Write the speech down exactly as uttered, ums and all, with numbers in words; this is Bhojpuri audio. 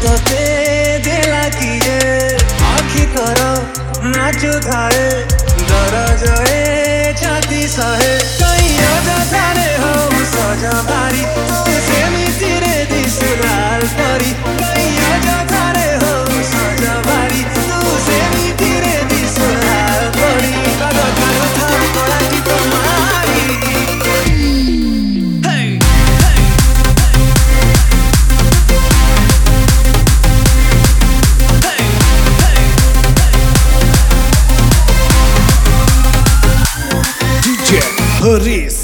तोते देला किए आखि कर नाचु थाए दरजए छाती सहे कहीं अजारे हो सजा भारी तू सेमिति रे दिसुलाल परी कहीं अजारे हो सजा भारी तू सेमिति रे दिसुलाल परी कागो कागो था कोराची तुम्हारी Haris